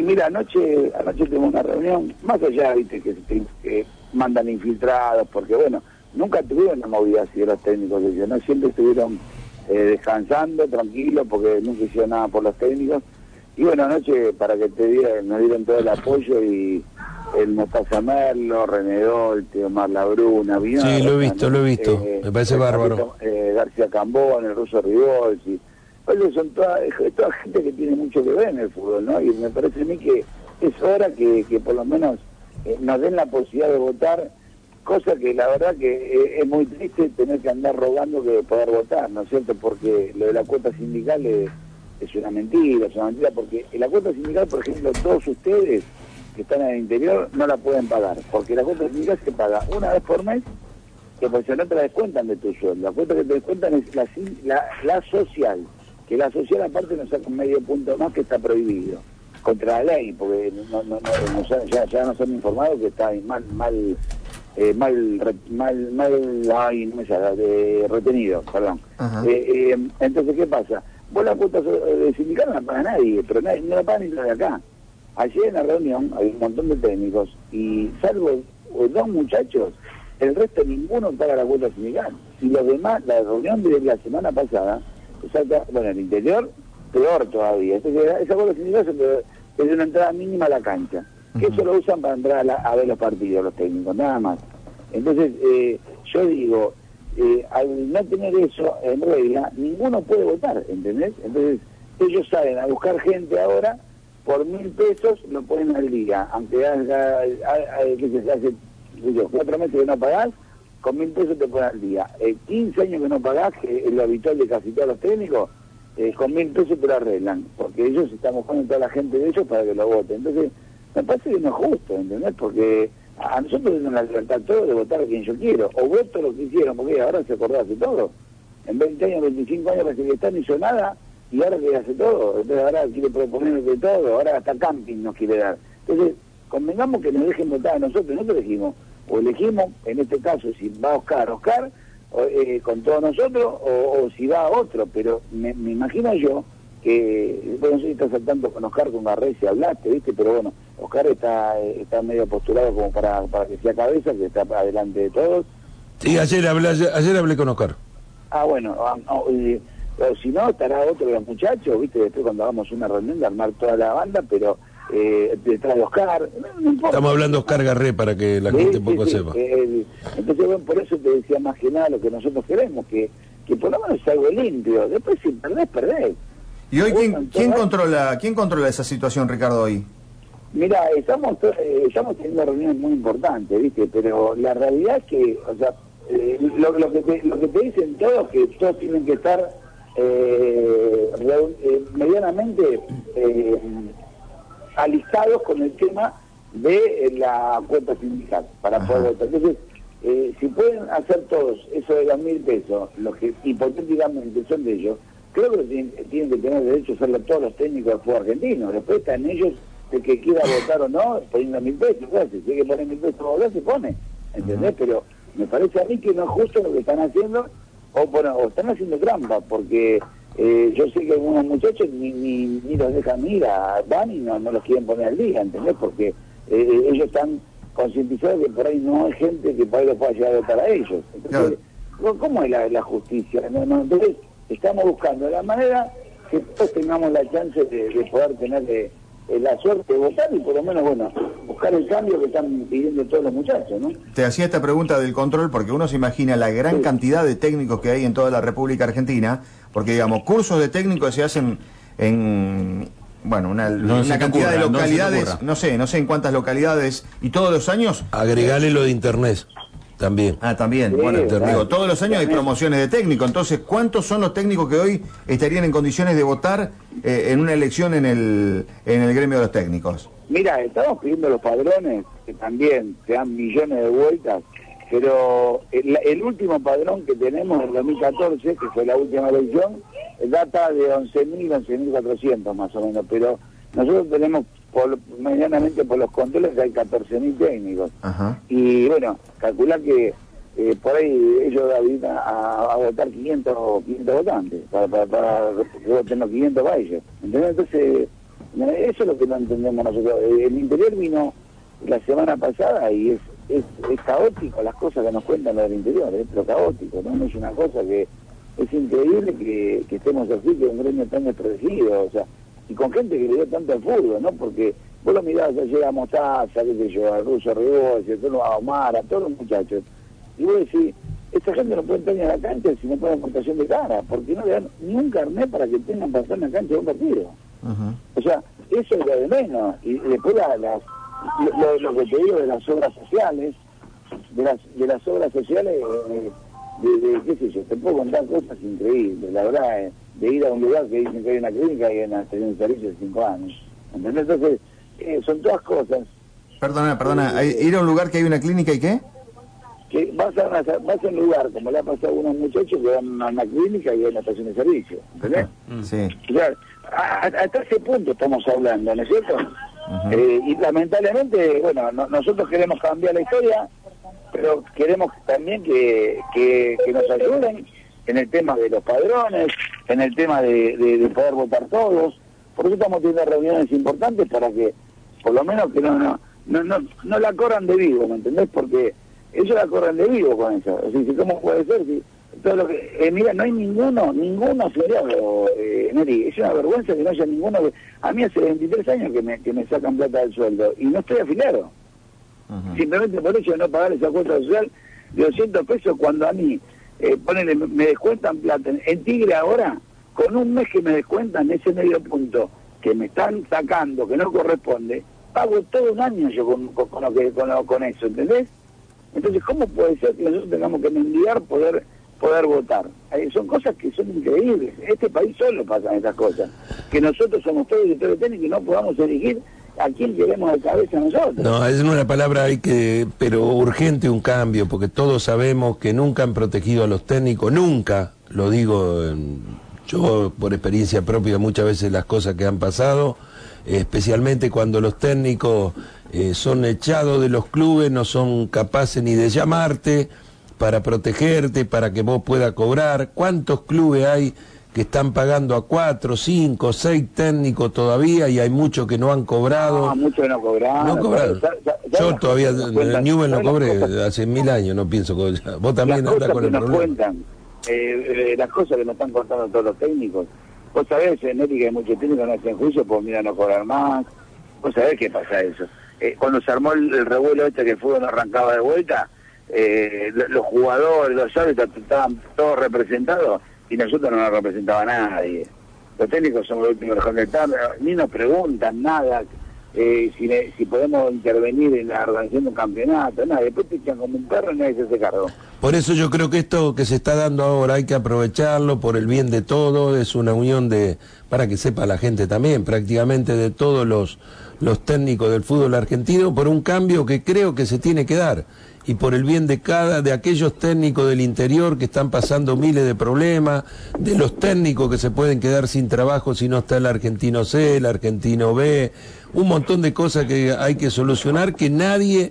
mira, anoche tuvimos una reunión, más allá, viste, que mandan infiltrados, porque bueno, nunca tuvieron una movida así de los técnicos de ellos, ¿no? Siempre estuvieron descansando, tranquilos, porque nunca hicieron nada por los técnicos. Y bueno, anoche, para que te digan, nos dieron todo el apoyo y el Mostaza Merlo, René Dolte, Omar Labruna, vino. Sí, lo he visto, me parece bárbaro. García Cambón, el Ruso Rigolsi. Oye, son toda gente que tiene mucho que ver en el fútbol, ¿no? Y me parece a mí que es hora que por lo menos nos den la posibilidad de votar, cosa que la verdad que es muy triste tener que andar rogando que poder votar, ¿no es cierto? Porque lo de la cuota sindical es una mentira, porque la cuota sindical, por ejemplo, todos ustedes que están en el interior no la pueden pagar, porque la cuota sindical se paga una vez por mes, que por si no te la descuentan de tu sueldo. La cuota que te descuentan es la social, que la social aparte nos saca un medio punto más que está prohibido, contra la ley, porque ya nos han informado que está retenido, perdón. Entonces, ¿qué pasa? Vos la cuota sindical no la paga nadie, pero no la paga ni de acá. Ayer en la reunión hay un montón de técnicos y salvo dos muchachos, el resto ninguno paga la cuota sindical. Y los demás, la reunión de la semana pasada, bueno, el interior, peor todavía. Entonces, esa cuota sindical es una entrada mínima a la cancha, que eso lo usan para entrar a ver los partidos, los técnicos, nada más. Entonces, yo digo, al no tener eso en regla, ninguno puede votar, ¿entendés? Entonces, ellos salen a buscar gente ahora, por 1.000 pesos lo ponen al día, aunque hace 4 meses que no pagás, con 1.000 pesos te ponen al día. 15 años que no pagás, que es lo habitual de casi todos los técnicos, con 1.000 pesos te lo arreglan, porque ellos están buscando toda la gente de ellos para que lo voten. Entonces, me parece que no es justo, ¿entendés? Porque a nosotros tenemos la libertad todo de votar a quien yo quiero, o voto lo que hicieron, porque ahora se acordó hace todo. En 20 años, 25 años parece que está no hizo nada, y ahora que hace todo, entonces ahora quiere proponer de todo, ahora hasta camping nos quiere dar. Entonces, convengamos que nos dejen votar a nosotros elegimos, o elegimos, en este caso, si va Oscar, con todos nosotros, o si va otro, pero me imagino yo que, bueno, no sé si estás al tanto con Oscar, con Garré, si hablaste, ¿viste? Pero bueno, Oscar está medio postulado como para que sea cabeza, que está adelante de todos. Sí, ayer hablé con Oscar. Ah, bueno, o si no, estará otro de los muchachos, ¿viste? Después cuando hagamos una reunión de armar toda la banda, pero detrás de Oscar, no importa. Estamos hablando de Oscar Garré para que la gente un poco sepa. Entonces, bueno, por eso te decía más que nada lo que nosotros queremos, que por lo menos es algo limpio. Después si perdés. ¿Y hoy quién controla esa situación, Ricardo, hoy? Mira, estamos teniendo reuniones muy importantes, ¿viste? Pero la realidad es que, o sea, lo que te dicen todos, que todos tienen que estar medianamente alistados con el tema de la cuota sindical para poder votar. Entonces, si pueden hacer todos eso de los 1.000 pesos, los que hipotéticamente son de ellos, creo que tienen que tener derecho a hacerlo todos los técnicos del fútbol argentino. Después están ellos, el que quiera votar o no, poniendo 1.000 pesos. Claro, si hay que poner 1.000 pesos para votar, se pone, ¿entendés? Pero me parece a mí que no es justo lo que están haciendo, o están haciendo trampa, porque yo sé que algunos muchachos ni los dejan ir, van y no los quieren poner al día, ¿entendés? Porque ellos están concientizados que por ahí no hay gente que por ahí los pueda llegar a votar a ellos. Entonces, ¿cómo es la justicia? Entonces, estamos buscando la manera que todos tengamos la chance de poder tener la suerte de votar y por lo menos, bueno, buscar el cambio que están pidiendo todos los muchachos, ¿no? Te hacía esta pregunta del control porque uno se imagina la gran cantidad de técnicos que hay en toda la República Argentina, porque digamos, cursos de técnicos se hacen en, bueno, una cantidad de localidades, no sé en cuántas localidades, y todos los años... Agregale lo de internet. También. También. Sí, bueno, claro. digo, todos los años hay promociones de técnico. Entonces, ¿cuántos son los técnicos que hoy estarían en condiciones de votar en una elección en el gremio de los técnicos? Mira, estamos pidiendo los padrones, que también se dan millones de vueltas, pero el último padrón que tenemos en 2014, que fue la última elección, data de 11.000, 11.400 más o menos, pero nosotros tenemos medianamente por los controles que hay 14.000 técnicos. Ajá. Y bueno, calcular que por ahí ellos habilitan a votar 500 votantes, para que voten los 500 para ellos. ¿Entendés? Entonces, Eso es lo que no entendemos nosotros. El interior vino la semana pasada y es caótico las cosas que nos cuentan del interior, pero caótico, ¿no? No es una cosa que... Es increíble que estemos así, que un gremio tan desprotegido, o sea, y con gente que le dio tanto al fútbol, ¿no? Porque vos lo mirás ayer a Mostaza, qué sé yo, a Russo Ribó, a Omar, a todos los muchachos, y vos decís, esta gente no puede entrar ni a la cancha si no puede aportación de cara, porque no le dan ni un carnet para que tengan para estar en la cancha de un partido. O sea, eso es lo de menos. Y después lo que te digo de las obras sociales, de las obras sociales, qué sé yo, te puedo contar cosas increíbles, la verdad, de ir a un lugar que dicen que hay una clínica y hay una estación de servicio de 5 años. ¿Entendés? Entonces, son todas cosas. Perdona, ¿ir a un lugar que hay una clínica y qué? Que vas a un lugar, como le ha pasado a unos muchachos que van a una clínica y hay una estación de servicio, ¿entendés? Sí. O sea, hasta ese punto estamos hablando, ¿no es cierto? Y lamentablemente, bueno, nosotros queremos cambiar la historia, pero queremos también que nos ayuden en el tema de los padrones, en el tema de poder votar todos. Por eso estamos teniendo reuniones importantes para que, por lo menos, que no la corran de vivo, ¿me entendés? Porque ellos la corren de vivo con eso. O sea, ¿cómo puede ser? Si todo lo que, mira, no hay ninguno afiliado, Neri. Es una vergüenza que no haya ninguno. A mí hace 23 años que me sacan plata del sueldo y no estoy afiliado. Simplemente por hecho de no pagar esa cuota social de 200 pesos cuando a mí, me descuentan plata. En Tigre ahora, con un mes que me descuentan ese medio punto que me están sacando, que no corresponde, pago todo un año yo con eso, ¿entendés? Entonces, ¿cómo puede ser que nosotros tengamos que mendigar poder votar? Son cosas que son increíbles. En este país solo pasan esas cosas. Que nosotros somos todos directores técnicos y no podamos elegir a quién queremos de cabeza nosotros. No, es una palabra pero urgente un cambio, porque todos sabemos que nunca han protegido a los técnicos, nunca, lo digo yo por experiencia propia muchas veces las cosas que han pasado, especialmente cuando los técnicos son echados de los clubes, no son capaces ni de llamarte para protegerte, para que vos puedas cobrar. ¿Cuántos clubes hay que están pagando a 4, 5, 6 técnicos todavía y hay muchos que no han cobrado? No, muchos no cobraron. No cobraron. Yo todavía en Newell no cobré, hace 1000 años no pienso cobrar. Vos también andás con el problema. Cuentan, las cosas que nos están contando todos los técnicos. Vos sabés, en ética hay muchos técnicos que no hacen juicio por mira no cobrar más. Vos sabés qué pasa eso. Cuando se armó el revuelo que el fútbol no arrancaba de vuelta, los jugadores, los árbitros estaban todos representados y nosotros no nos representaba nadie. Los técnicos somos los últimos que están, ni nos preguntan nada, si podemos intervenir en la organización de un campeonato, nada, después te echan como un perro y nadie se hace cargo. Por eso yo creo que esto que se está dando ahora hay que aprovecharlo por el bien de todos, es una unión para que sepa la gente también, prácticamente de todos los técnicos del fútbol argentino, por un cambio que creo que se tiene que dar. Y por el bien de aquellos técnicos del interior que están pasando miles de problemas, de los técnicos que se pueden quedar sin trabajo si no está el argentino C, el argentino B, un montón de cosas que hay que solucionar, que nadie,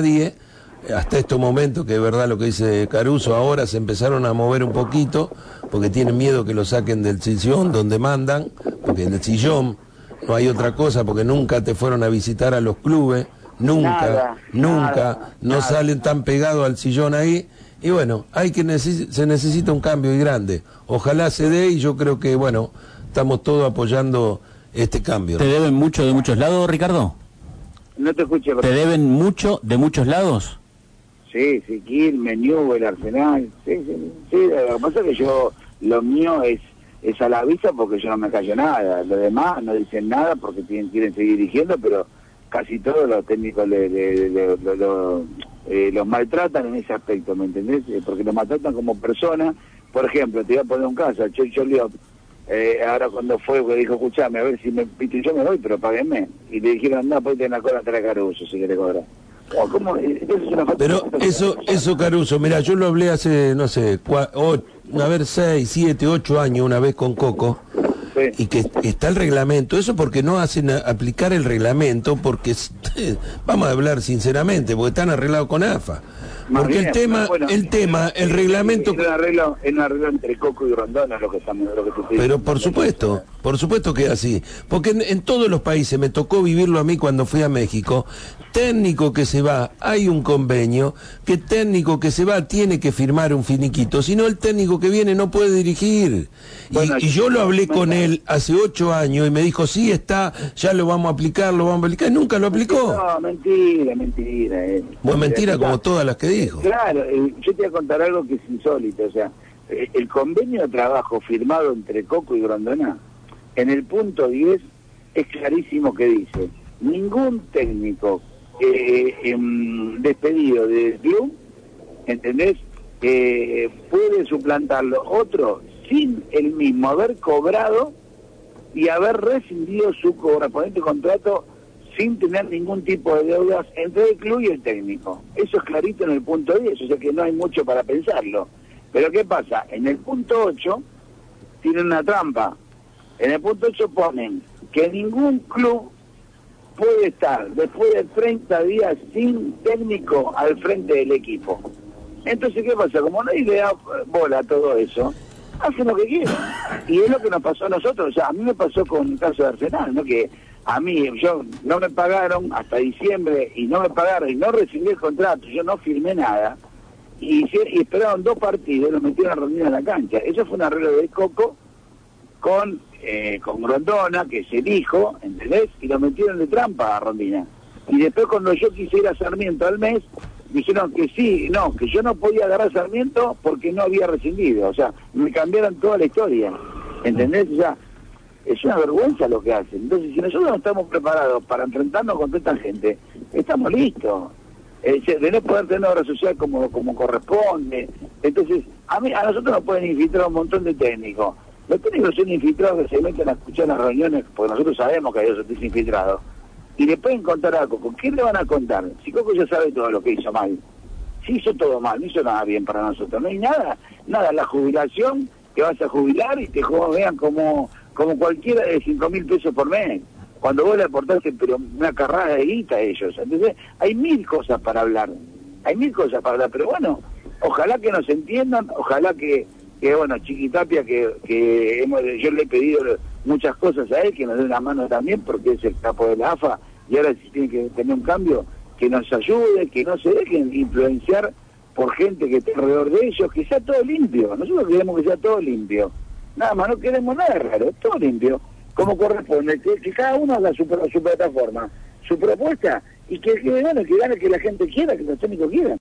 hasta estos momentos, que es verdad lo que dice Caruso, ahora se empezaron a mover un poquito, porque tienen miedo que lo saquen del sillón donde mandan, porque en el sillón no hay otra cosa, porque nunca te fueron a visitar a los clubes, nunca, no salen tan pegados al sillón ahí, y bueno, se necesita un cambio y grande. Ojalá se dé y yo creo que, bueno, estamos todos apoyando este cambio. ¿Te deben mucho de muchos lados, Ricardo? No te escuché. ¿Te deben mucho de muchos lados? Sí, Quilmes, Newell, Arsenal, sí, lo que pasa es que lo mío es a la vista porque yo no me callo nada, los demás no dicen nada porque quieren seguir dirigiendo, pero casi todos los técnicos los maltratan en ese aspecto, ¿me entendés? Porque los maltratan como personas. Por ejemplo, te voy a poner un caso, Checho Liop, ahora cuando fue, que dijo, escuchame, a ver si yo me voy, pero páguenme. Y le dijeron, anda, ponte en la cola atrás de Caruso, si querés cobrar. Pero eso Caruso, mira, yo lo hablé hace, no sé, 6, 7, 8 años una vez con Coco, y que está el reglamento, eso porque no hacen aplicar aplicar el reglamento, porque vamos a hablar sinceramente, porque están arreglados con AFA. Porque bien, el reglamento... Es un arreglo entre Coco y Grondona lo que estamos... Pero por supuesto que es así. Porque en todos los países, me tocó vivirlo a mí cuando fui a México, técnico que se va, hay un convenio, que técnico que se va tiene que firmar un finiquito, si no el técnico que viene no puede dirigir. Bueno, y yo lo hablé con él hace 8 años y me dijo, sí está, ya lo vamos a aplicar, y nunca lo aplicó. No, mentira. Bueno, mentira como todas las que dijo. Claro, yo te voy a contar algo que es insólito, o sea, el convenio de trabajo firmado entre Coco y Grondona, en el punto 10 es clarísimo que dice, ningún técnico despedido del club, ¿entendés? Puede suplantarlo otro sin él mismo haber cobrado y haber rescindido su correspondiente contrato sin tener ningún tipo de deudas entre el club y el técnico. Eso es clarito en el punto 10, o sea que no hay mucho para pensarlo. Pero ¿qué pasa? En el punto 8 tienen una trampa. En el punto 8 ponen que ningún club puede estar después de 30 días sin técnico al frente del equipo. Entonces, ¿qué pasa? Como nadie le da bola a todo eso, hacen lo que quieren. Y es lo que nos pasó a nosotros. O sea, a mí me pasó con el caso de Arsenal, ¿no? Que a mí, no me pagaron hasta diciembre y no me pagaron y no recibí el contrato, yo no firmé nada. Y esperaron 2 partidos, los metieron a Rondina en la cancha. Eso fue un arreglo de Coco con Grondona, que es el hijo, ¿entendés? Y lo metieron de trampa a Rondina. Y después cuando yo quise ir a Sarmiento al mes, dijeron que sí, no, que yo no podía agarrar a Sarmiento porque no había rescindido. O sea, me cambiaron toda la historia, ¿entendés? O sea, es una vergüenza lo que hacen. Entonces, si nosotros no estamos preparados para enfrentarnos con toda esta gente, estamos listos. De no poder tener obra social como corresponde. Entonces, a nosotros nos pueden infiltrar un montón de técnicos. Los técnicos son infiltrados que se meten a escuchar las reuniones, porque nosotros sabemos que hay esos infiltrados. Y le pueden contar a Coco. ¿Qué le van a contar? Si Coco ya sabe todo lo que hizo mal. Si hizo todo mal, no hizo nada bien para nosotros. No hay nada, la jubilación, que vas a jubilar y te vean como cualquiera de 5.000 pesos por mes. Cuando vos le aportaste pero una carrada de guita a ellos. Entonces, hay 1000 cosas para hablar. Pero bueno, ojalá que nos entiendan, ojalá que bueno, Chiquitapia, yo le he pedido muchas cosas a él, que nos dé una mano también, porque es el capo de la AFA, y ahora si tiene que tener un cambio, que nos ayude, que no se dejen influenciar por gente que esté alrededor de ellos, que sea todo limpio. Nosotros queremos que sea todo limpio. Nada más, no queremos nada raro, todo limpio, como corresponde, que cada uno haga su plataforma, su propuesta, y que gane que la gente quiera, que los técnicos quieran.